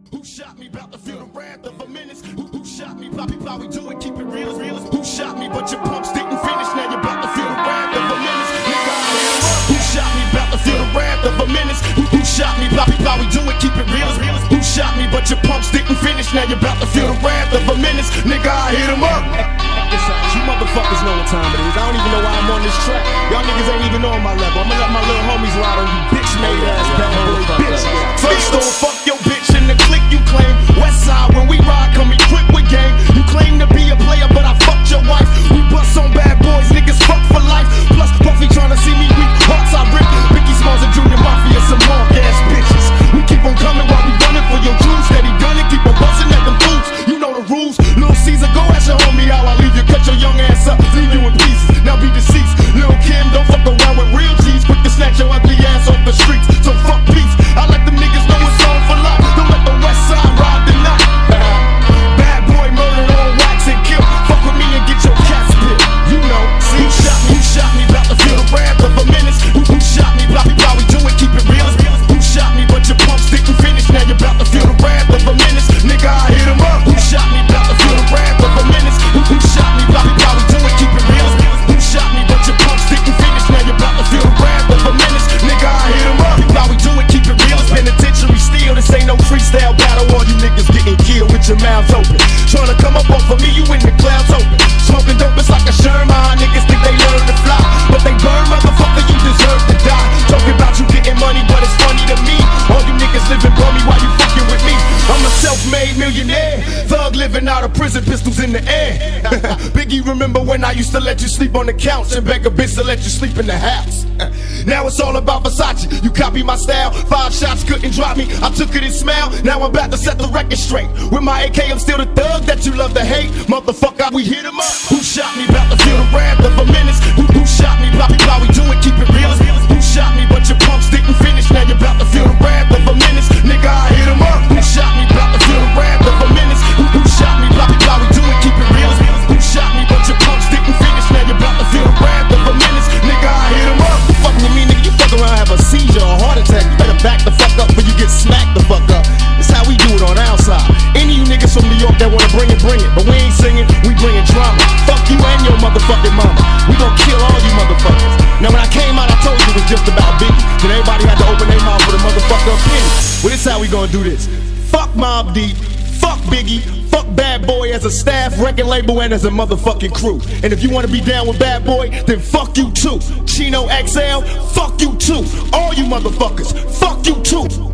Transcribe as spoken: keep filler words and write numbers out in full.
Who shot me? About to feel the wrath of a menace. Who, who shot me? Poppy, how we do it? Keep it real as real as. Who shot me? But your punks didn't finish. Now you're about to feel the wrath of a menace. Nigga, I hit 'em up. Who shot me? About to feel the wrath of a menace. Who, who shot me? Poppy, how we do it? Keep it real as real as. Who shot me? But your punks didn't finish. Now you're about to feel the wrath of a menace. Nigga, I hit 'em up. Listen, you motherfuckers know what time it is. I don't even know why I'm on this track. Y'all niggas ain't even on my level. I'ma let my little homies ride on you bitch-made ass bad boy bitch. First off, fuck your bitch in the clique you claim. West side, when we ride, come equipped with game. You claim to be a player, but I fucked your wife. We bust on bad boys, niggas fuck for life. Plus, Puffy tryna see me weak, hearts I rip. Biggie Smalls and Junior Mafia, some mark ass bitches. We keep on coming while we running for your crew. Steady gunning, keep on busting at them fools. You know the rules. Little Caesar, go ask your homie how I leave you. Cut your young ass up, leave you in pieces. Now be deceased. Lil' Kim, don't fuck around with real G's. Quick to snatch your ugly ass off the streets. So fuck peace. I let them niggas know it's on for life. Don't let the West Side ride the night. Bad boy murdered on wax and kill. Fuck with me and get your cat spit. You know, see, who shot me? Who shot me? About to feel the wrath of a menace. Who, who shot me? Bloppy, how we do it? Keep it real. Who shot me? But your pumps didn't finish. Now you're about to feel the wrath of a menace. Nigga, I hit 'em up. Who shot me? About to feel the wrath of a menace. Who, who shot me? Bloppy, how we do it? Keep it real. Who shot me? But your pumps didn't finish. Now you're about to feel the wrath of a menace. Nigga, I hit 'em up. How we do it? Keep it real. It's penitentiary steel. This ain't no freestyle battle. All you niggas getting killed with your mouths open. Tryna come up off of me, you in the clouds open. Smoking dope, it's like a Sherman. Niggas think they learn to fly, but they burn, motherfucker, you deserve to die. Talking about you getting money, but it's funny to me. All you niggas living bummy while you fucking with me. I'm a self-made millionaire, thug living out of prison, pistols in the air. Biggie, remember when I used to let you sleep on the couch and beg a bitch to let you sleep in the house? Now it's all about Versace. You copy my style, five shots couldn't drop me. I took it and smiled. Now I'm about to set the record straight. With my A K, I'm still the thug that you love to hate. Motherfucker, we hit 'em up. Who shot me? About to feel the wrath of a menace. Who, who shot me? Bloppy, how we do it? Keep it real. Who shot me? But your pumps didn't finish. Now you're about to feel the wrath of a menace. Nigga, I hit 'em up. Who shot me? About to feel the wrath of a menace. Who, who shot me? Bloppy, how we do it? Keep it real. Who shot me? But your pumps didn't finish. Now you're about to feel the wrath of a menace. Nigga, I hit 'em up. You fucking with me, nigga, you fuck around, have a seizure or a heart attack. You better back the fuck up before you get smacked the fuck up. It's how we do it on our side. Any of you niggas from New York that wanna bring it, bring it. But we ain't singing, we bringing drama. Fuck you and your motherfucking mama. We gon' kill all you motherfuckers. Now when I came out, I told you it was just about Biggie. Then everybody had to open their mouth with a motherfucker opinion. Well, this how we gonna do this. Fuck Mobb Deep, fuck Biggie, fuck Bad Boy as a staff, record label, and as a motherfucking crew. And if you wanna be down with Bad Boy, then fuck you too. Chino X L, fuck you too. All you motherfuckers, fuck you too.